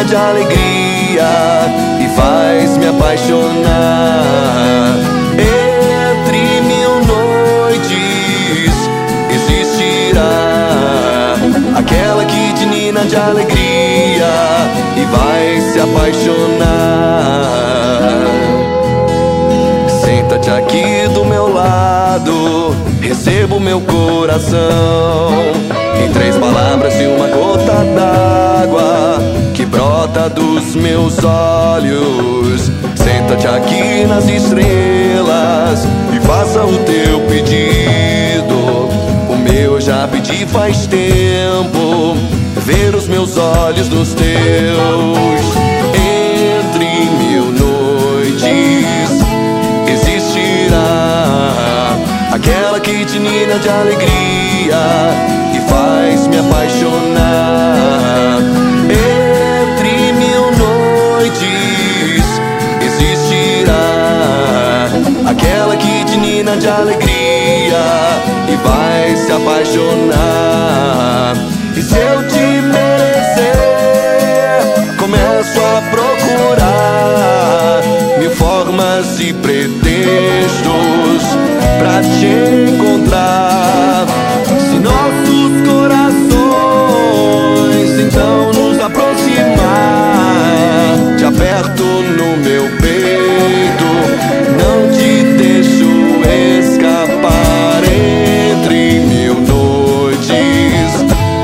menina de alegria e faz me apaixonar. Entre mil noites existirá aquela que de menina de alegria e vai se apaixonar. Senta-te aqui do meu lado, receba o meu coração em 3 palavras e uma gota d'água que brota dos meus olhos. Senta-te aqui nas estrelas e faça o teu pedido. O meu eu já pedi faz tempo, ver os meus olhos nos teus. Entre mil noites existirá aquela que te nina de alegria e faz me apaixonar. Entre mil noites existirá aquela que te nina de alegria e vai se apaixonar. E se eu te merecer, começo a procurar 1000 formas e pretextos pra te encontrar. Se nossos corações então nos aproximar, te aperto no meu peito, não te deixo escapar. Entre mil noites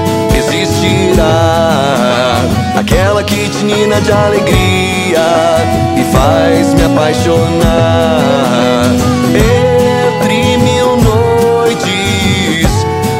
existirá aquela que te nina de alegria e faz me apaixonar. Entre mil noites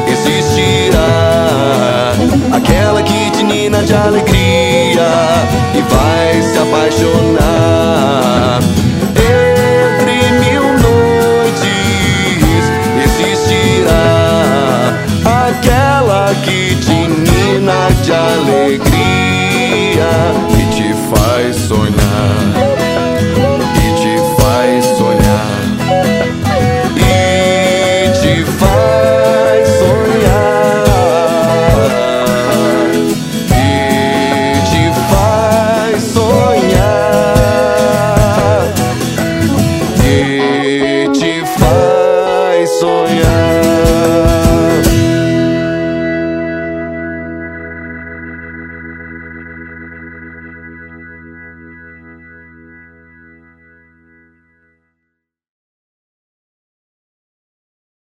existirá aquela que te nina de alegria e vai se apaixonar. Entre mil noites existirá aquela que te nina de alegria e te faz sonhar, e te faz sonhar, e te faz sonhar, e te faz sonhar, e te faz sonhar.